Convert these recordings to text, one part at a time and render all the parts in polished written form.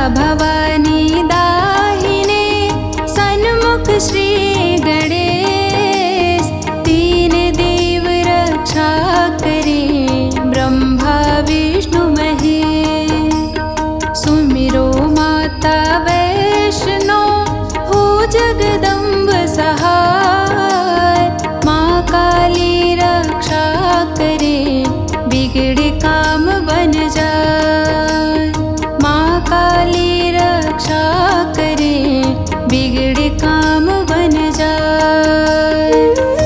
भवानी दाहिने सन्मुख श्री गणेश। तीन देव रक्षा करे ब्रह्मा विष्णु महेश। सुमिरो माता वैष्णो हो जगदम्ब सहाय। माँ काली रक्षा करे बिगड़े काम बन जाए। माँ काली रक्षा करे बिगड़े काम बन जाए।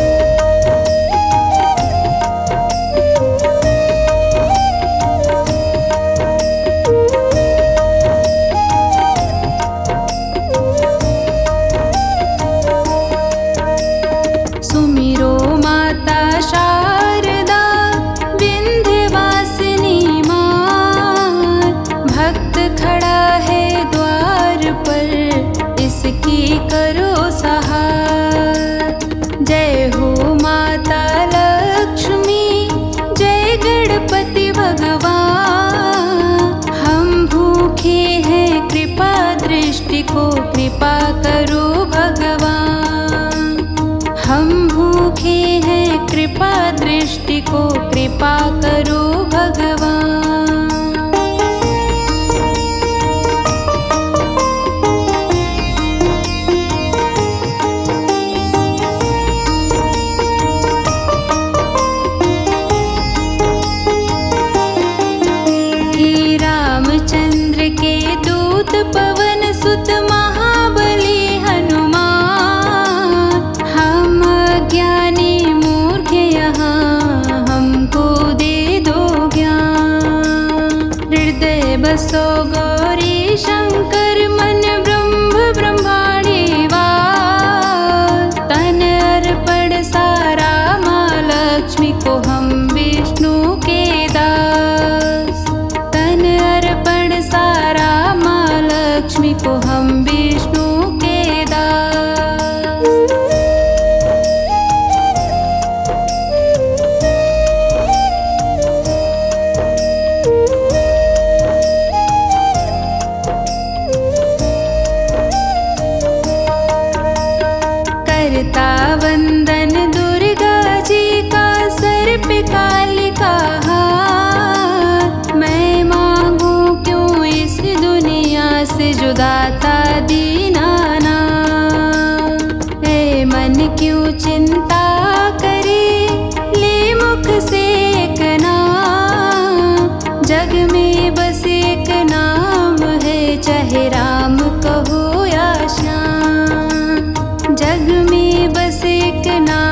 सुमिरो माता शारदा विंध्यवासिनी माँ। भक्त खड़ा है द्वार पर इसकी करो सहाय। जय हो माता लक्ष्मी जय गणपति भगवान। हम भूखे हैं कृपा दृष्टि को कृपा करो भगवान। हम भूखे हैं कृपा दृष्टि को कृपा करो भगवान। हे रामचंद्र के दूत पवन सुत महाबली हनुमान। हम अज्ञानी मूर्ख यहाँ हमको दे दो ज्ञान। हृदय बसो गौरी शंकर मन ब्रह्म ब्रह्मांडी वास। तन अर्पण सारा माँ लक्ष्मी को हम विष्णु के दास। तन अर्पण सारा माँ लक्ष्मी को हम विष्णु के दास। करता वंदन दुर्गा जी का सर पे कालिका हाथ। मैं मांगू क्यों इस दुनिया से जुदाता दीनानाथ। ऐ मन क्यों चिंता करे ले मुख से एक नाम। जग में बस एक नाम है चाहे राम कहो या श्याम। जग में बस एक नाम